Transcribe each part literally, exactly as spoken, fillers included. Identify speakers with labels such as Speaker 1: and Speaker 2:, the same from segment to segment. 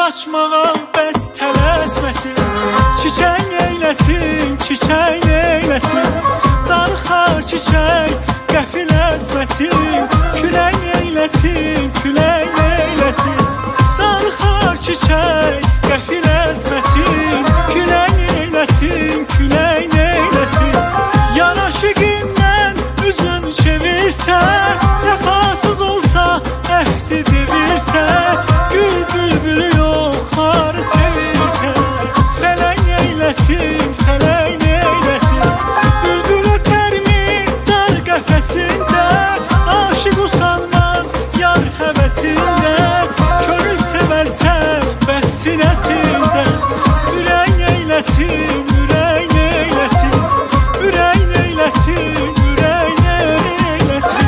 Speaker 1: açmağa bəs tələsməsin. Çiçək neyləsin, çiçək neyləsin, darıxar çiçək qəfil əsməsin. Külək neyləsin, külək neyləsin, darıxar çiçək qəfil əsməsin. Külək neyləsin, külək neyləsin, yanaşıqından üzün çevirsə, vəfasız olsa əhdi devirsə, gül bülbülü yox xarı sevirsə, fələk neyləsin, fələk neyləsin, bülbül ötərmi dar qəfəsində, aşıq usanmaz yar həvəsində, könül sevərsə bəs sinəsində, ürək neyləsin, ürək neyləsin, ürək neyləsin, ürək neyləsin.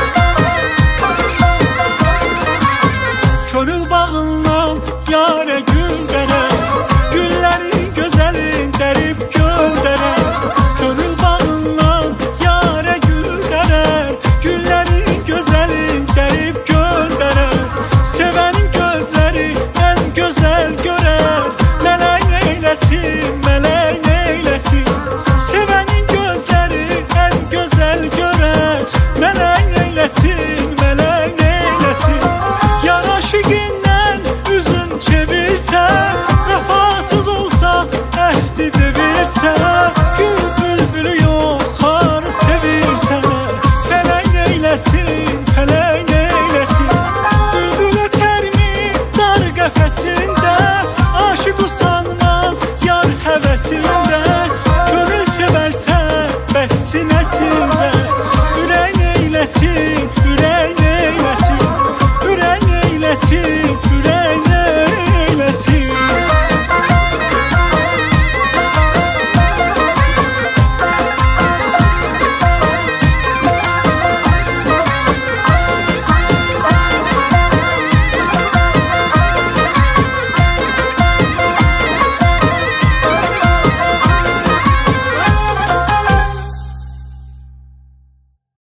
Speaker 1: Könül bağından yâre